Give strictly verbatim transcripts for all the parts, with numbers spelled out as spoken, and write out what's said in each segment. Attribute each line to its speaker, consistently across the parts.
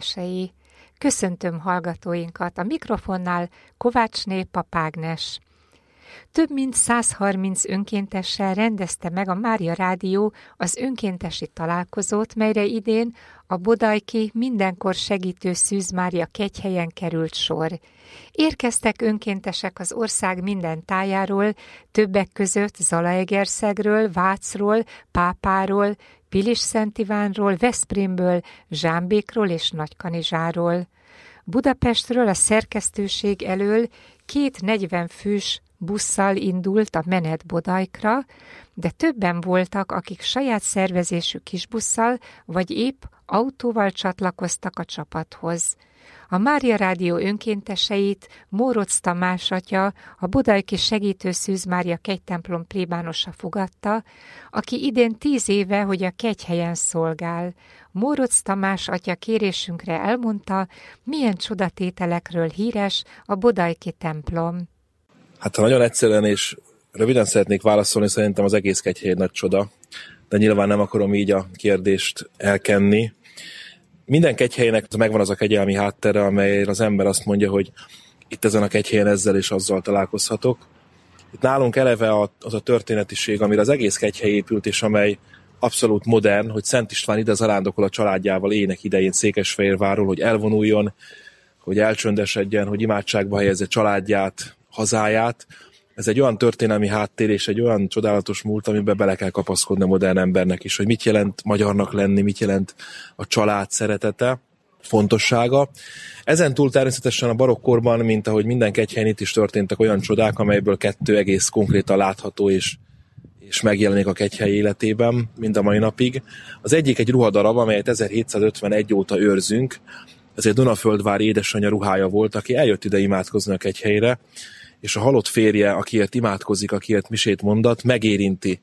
Speaker 1: önkéntesei. Köszöntöm hallgatóinkat, a mikrofonnál Kovácsné Papágnes. Több mint száz harminc önkéntessel rendezte meg a Mária Rádió az önkéntesi találkozót, melyre idén a Bodajki Mindenkor Segítő Szűz Mária kegyhelyen került sor. Érkeztek önkéntesek az ország minden tájáról, többek között Zalaegerszegről, Vácról, Pápáról, Pilis-Szent Ivánról, Veszprémből, Zsámbékról és Nagykanizsáról. Budapestről a szerkesztőség elől két negyven fős busszal indult a menet Bodajkra, de többen voltak, akik saját szervezésű kisbusszal vagy épp autóval csatlakoztak a csapathoz. A Mária Rádió önkénteseit Mórocz Tamás atya, a Bodajki Segítő Szűz Mária kegytemplom plébánosa fogadta, aki idén tíz éve, hogy a kegyhelyen szolgál. Mórocz Tamás atya kérésünkre elmondta, milyen csodatételekről híres a Bodajki templom.
Speaker 2: Hát ha nagyon egyszerűen és röviden szeretnék válaszolni, szerintem az egész kegyhely egy nagy csoda, de nyilván nem akarom így a kérdést elkenni. Minden kegyhelynek megvan az a kegyelmi háttere, amelyre az ember azt mondja, hogy itt ezen a kegyhelyen ezzel és azzal találkozhatok. Itt nálunk eleve az a történetiség, amire az egész kegyhely épült, és amely abszolút modern, hogy Szent István ide zarándokol a családjával ének idején Székesfehérvárról, hogy elvonuljon, hogy elcsöndesedjen, hogy imádságba helyezze családját, hazáját. Ez egy olyan történelmi háttér és egy olyan csodálatos múlt, amiben bele kell kapaszkodni a modern embernek is, hogy mit jelent magyarnak lenni, mit jelent a család szeretete, fontossága. Ezen túl természetesen a barokkorban, mint ahogy minden kegyhelyen itt is történtek olyan csodák, amelyből kettő egész konkrétan látható és, és megjelenik a kegyhely életében mind a mai napig. Az egyik egy ruhadarab, amelyet ezerhétszázötvenegy óta őrzünk. Ez egy Dunaföldvári édesanyja ruhája volt, aki eljött ide imádkozni a kegyhelyre, és a halott férje, akiért imádkozik, akiért misét mondat, megérinti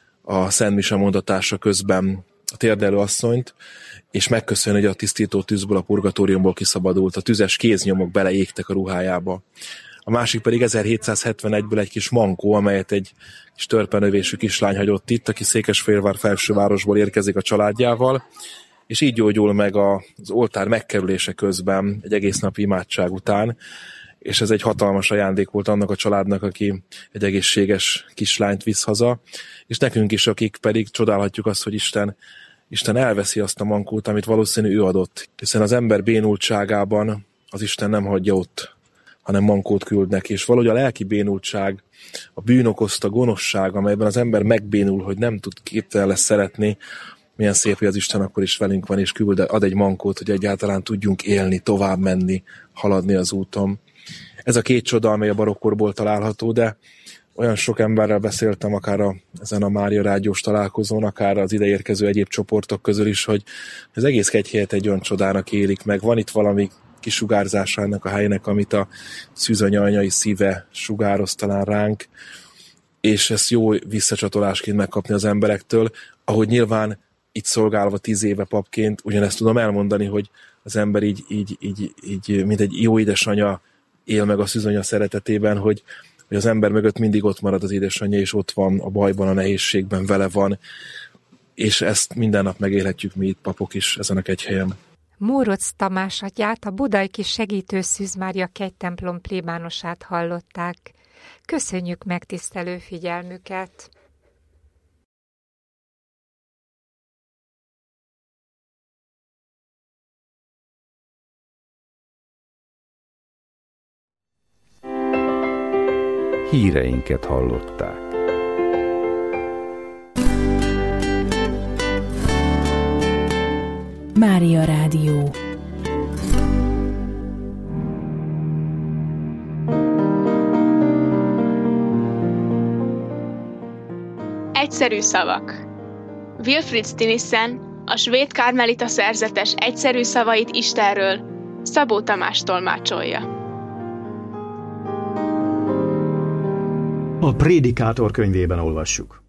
Speaker 2: a Szent Mise mondatása közben a térdelő asszonyt, és megköszöni, hogy a tisztító tűzből, a purgatóriumból kiszabadult, a tüzes kéznyomok beleégtek a ruhájába. A másik pedig ezerhétszázhetvenegyből egy kis mankó, amelyet egy kis törpenövésű kislány hagyott itt, aki Székesfehérvár felsővárosból érkezik a családjával, és így gyógyul meg az oltár megkerülése közben, egy egész napi imádság után, és ez egy hatalmas ajándék volt annak a családnak, aki egy egészséges kislányt visz haza, és nekünk is, akik pedig csodálhatjuk azt, hogy Isten, Isten elveszi azt a mankót, amit valószínű ő adott, hiszen az ember bénultságában az Isten nem hagyja ott, hanem mankót küld neki, és valahogy a lelki bénultság, a bűn okozta gonoszság, amelyben az ember megbénul, hogy nem tud képtelen lesz szeretni, milyen szép, hogy az Isten akkor is velünk van, és küld, ad egy mankót, hogy egyáltalán tudjunk élni, tovább menni, haladni az úton. Ez a két csoda, amely a barokkorból található, de olyan sok emberrel beszéltem, akár a, ezen a Mária Rádiós találkozón, akár az ideérkező egyéb csoportok közül is, hogy az egész kegyhelyet egy olyan csodának élik meg. Van itt valami kisugárzása ennek a helynek, amit a szűzanya anyai szíve sugároz talán ránk, és ezt jó visszacsatolásként megkapni az emberektől, ahogy nyilván itt szolgálva tíz éve papként, ugyanezt tudom elmondani, hogy az ember így, így, így, így mint egy jó édesanyja él meg a szűzanya szeretetében, hogy, hogy az ember mögött mindig ott marad az édesanyja, és ott van a bajban, a nehézségben, vele van, és ezt minden nap megélhetjük mi itt papok is ezen a kegyhelyen.
Speaker 1: Mórocz Tamás atyát, a Bodajki Segítő Szűz Mária kegytemplom plébánosát hallották. Köszönjük megtisztelő figyelmüket!
Speaker 3: Híreinket hallották.
Speaker 4: Mária Rádió.
Speaker 5: Egyszerű szavak. Wilfrid Stinissen, a svéd karmelita szerzetes egyszerű szavait Istenről, Szabó Tamás tolmácsolja.
Speaker 6: A Prédikátor könyvében olvassuk.